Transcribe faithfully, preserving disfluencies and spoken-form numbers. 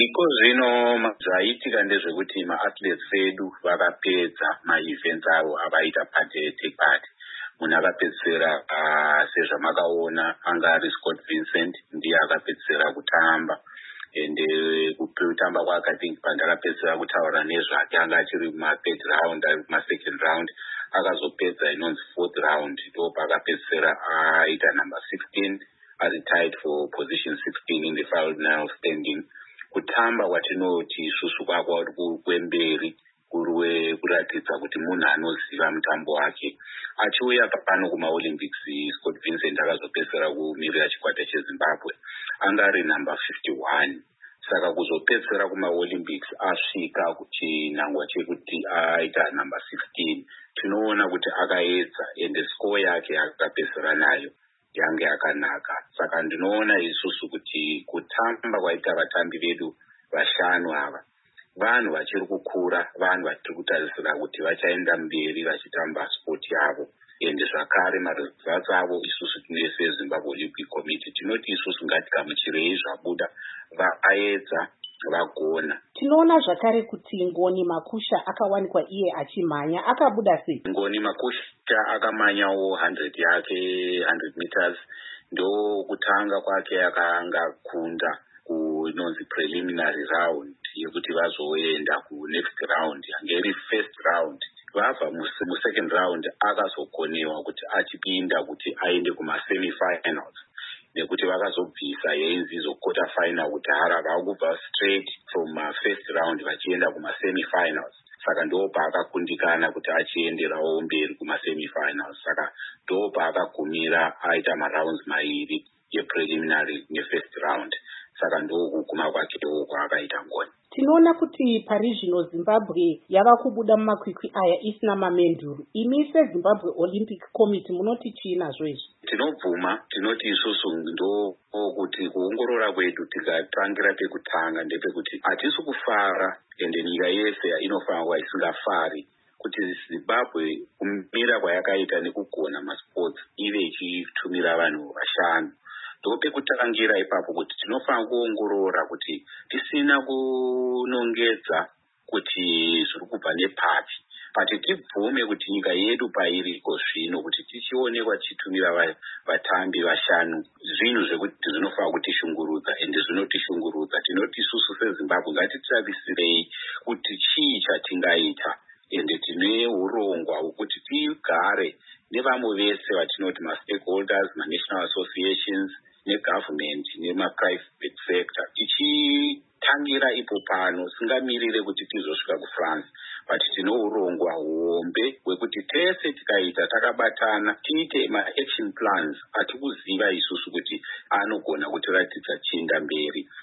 Iko zvino zvaitika ndezvekuti maathletes edu vakapedza maevents avo avaita party take part. Munhu akapedzisira sezvamakaona anga ari Scott Vincent ndiye akapedzisira kutamba. Ende kutamba kwake I think pandakapedzisira kutaura nezvake anga achiri kuma-third round ari kuma-second round akazopedza inonzi fourth round ndo pakapedzisira aita number sixteen ari tied for position sixteen in the final standing. Kutamba kwatinoti isusu kwakwa kwemberi kuruwe kuratidza kuti munhu anoziva mutambo wake. Achiuya pano kuma-Olympics Scott Vincent akazopedzisira kumirira chikwata cheZimbabwe anga ari number fifty-one. Saka kuzopedzisira kuma-Olympics asvika kuchinangwa chekuti aita number sixteen. Tinoona kuti akaedza ende score yake akapedzisira nayo yange yakanaka. Saka ndinoona isusu kuti kutamba kwaita vatambi vedu vashanu ava vanhu vachiri kukura, vanhu vatiri kutarisira kuti vachaenda mberi vachitamba sport yavo. Ende zvakare maresults avo isusu tinese Zimbabwe Olympic Committee tinoti isusu ngatikamuchirei zvabuda vaedza vagona. Tinoona zvakare kuti Ngoni Makusha akawanikwa iye achimhanya akabuda sei? Ngoni Makusha akamanyawo one hundred yake one hundred meters ndo kutanga kwake akanga kunda kunonzi preliminary round yekuti vazoenda ku next round angeri first round. Vabva mu second round akazokonewa kuti achipinda kuti aende kuma semi-finals nekuti vakazobvisa yeinzi izo quarter final kuti hara vakubva straight from uh, first round vachienda kuma semi-finals. Saka ndo paakakundikana kuti achienderawo mberi kuma semi-finals. Saka ndo paakagumira aita marounds mairi yepreliminary nefirst round. Saka ndo kuguma kwake ndo kwaakaita Ngoni. Tinoona kuti parizvino Zimbabwe yava kubuda mumakwikwi aya isina mamenduru. Imi seZimbabwe Olympic Committee munoti chii nazvo izvi? Tinobvuma, tinoti isusu ndo kuti kuongorora kwedu tikatangira pekutanga ndepekuti hatisi kufara ende nyika yese inofanira kuva isingafari kuti Zimbabwe kumira kwayakaita nekugona masports ive ichitumira vanhu vashanu. Ndope kutangira ipapo kuti tinofanira kuongorora kuti tisina kunongedza kuti zviri kubva nepapi. Pati tibvume kuti nyika yedu pairiko zvino kuti tichionekwa tichitumira vatambi vashanu zvinhu zvekuti zvinofanira kutishungurudza ende zvinotishungurudza. Tinoti isusu seZimbabwe ngatitarisirei kuti chii chatingaita ende tine urongwa hwekuti tigare nevamwe vese vatinoti ma-stakeholders, ma-national associations, ne-government, nema-private sector. Tichitangira ipo pano, singamirire kuti tizosvika kuFrance, but tino urongwa hombe hwekuti tese tikaita takabatana tiite ma-action plans atikuziva isusu kuti anogona kutiratidza chienda mberi.